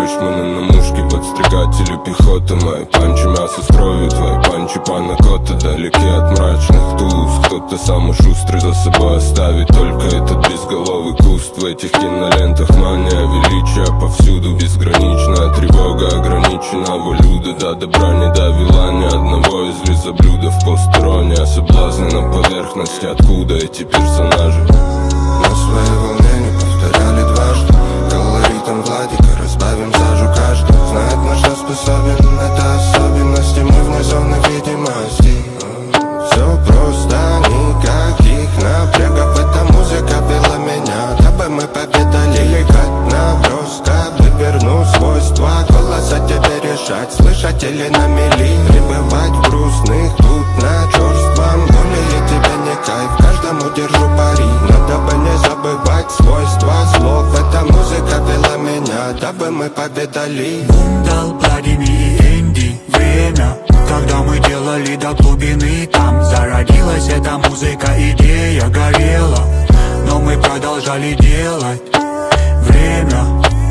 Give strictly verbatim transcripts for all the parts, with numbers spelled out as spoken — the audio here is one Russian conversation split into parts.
Айришмены на мушке, подстригатели пехоты. Мои панчи мясо с кровью, твои панчи панакота. Далеки от мрачных тулуз, кто-то самый шустрый за собой оставит только этот безголовый куст. В этих кинолентах мания величия повсюду, безграничная тревога ограниченного люда. До добра не довела ни одного из лизоблюдов. Посторонняя соблазны на поверхности, откуда эти персонажи? На своей волне не повторяли дважды. Колоритом Владика разбавим сажу каждый. Знает, на что способен, это особенности. Мы вне зоны видимости. Все просто, никаких напрягов. Эта музыка вела меня, дабы мы победали. Деликатно, броско, выверну свойства голоса тебе решать, слышать или на мели. Пребывать в грустных, тут на черством. Более тебе не кайф, каждому держу пари. Надо бы не забывать свойства слов. Эта музыка вела меня, дабы мы победали. Бундал, Владимир и Энди. Время, когда мы делали до глубины. Там зародилась эта музыка, идея горела, но мы продолжали делать. Время,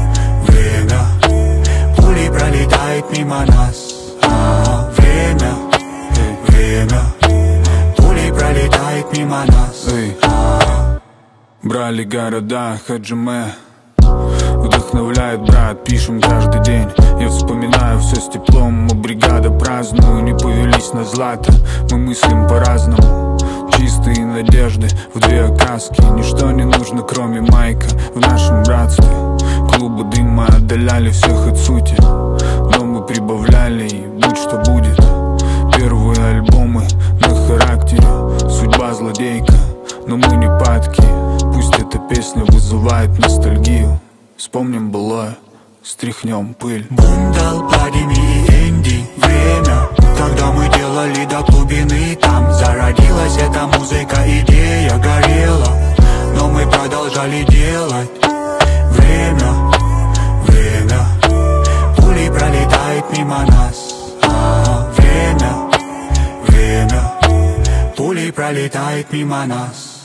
время, пули пролетает мимо нас. А, время, время, пули пролетает мимо нас. А. Брали города, Хаджиме, вдохновляет брат, пишем каждый день. Я вспоминаю все с теплом, мы бригада праздную. Не повелись на злато, мы мыслим по-разному. Чистые надежды в две окраски. Ничто не нужно, кроме майка в нашем братстве. Клубы дыма отдаляли всех от сути, но мы прибавляли, и будь что будет. Первые альбомы на характере, судьба злодейка, но мы не падки. Пусть эта песня вызывает ностальгию. Вспомним былое, стряхнем пыль. Бундал, Владимир и Энди. Время, когда мы делали до глубины. Там зародилась эта музыка, идея горела, но мы продолжали делать. Время, время, пули пролетает мимо нас. А, время, время, пули пролетает мимо нас.